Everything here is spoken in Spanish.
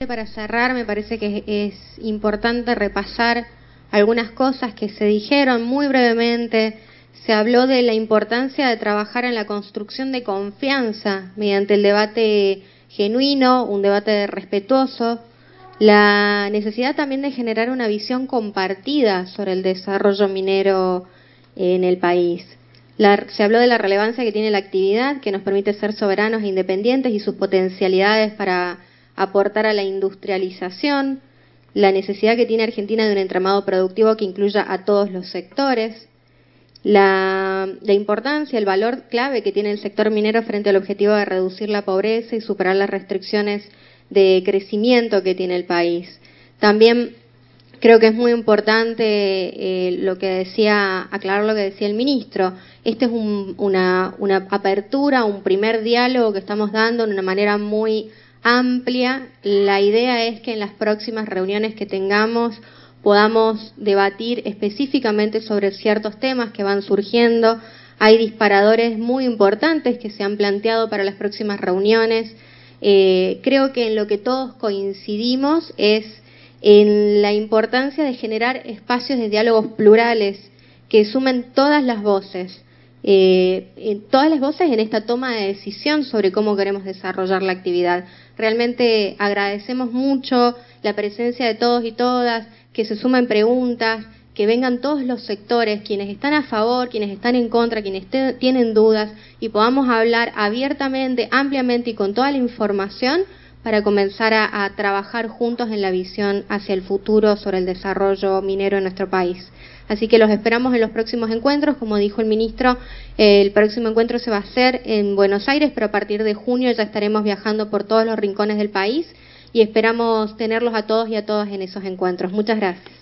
solamente para cerrar, me parece que es importante repasar algunas cosas que se dijeron muy brevemente. Se habló de la importancia de trabajar en la construcción de confianza mediante el debate genuino, un debate respetuoso, la necesidad también de generar una visión compartida sobre el desarrollo minero en el país. Se habló de la relevancia que tiene la actividad, que nos permite ser soberanos e independientes y sus potencialidades para aportar a la industrialización, la necesidad que tiene Argentina de un entramado productivo que incluya a todos los sectores, la importancia, el valor clave que tiene el sector minero frente al objetivo de reducir la pobreza y superar las restricciones de crecimiento que tiene el país. También creo que es muy importante aclarar lo que decía el ministro. Este es una apertura, un primer diálogo que estamos dando de una manera muy amplia. La idea es que en las próximas reuniones que tengamos podamos debatir específicamente sobre ciertos temas que van surgiendo. Hay disparadores muy importantes que se han planteado para las próximas reuniones. Creo que en lo que todos coincidimos es en la importancia de generar espacios de diálogos plurales que sumen todas las voces en esta toma de decisión sobre cómo queremos desarrollar la actividad. Realmente agradecemos mucho la presencia de todos y todas, que se sumen preguntas, que vengan todos los sectores, quienes están a favor, quienes están en contra, quienes tienen dudas, y podamos hablar abiertamente, ampliamente y con toda la información para comenzar a trabajar juntos en la visión hacia el futuro sobre el desarrollo minero en nuestro país. Así que los esperamos en los próximos encuentros. Como dijo el ministro, el próximo encuentro se va a hacer en Buenos Aires, pero a partir de junio ya estaremos viajando por todos los rincones del país y esperamos tenerlos a todos y a todas en esos encuentros. Muchas gracias.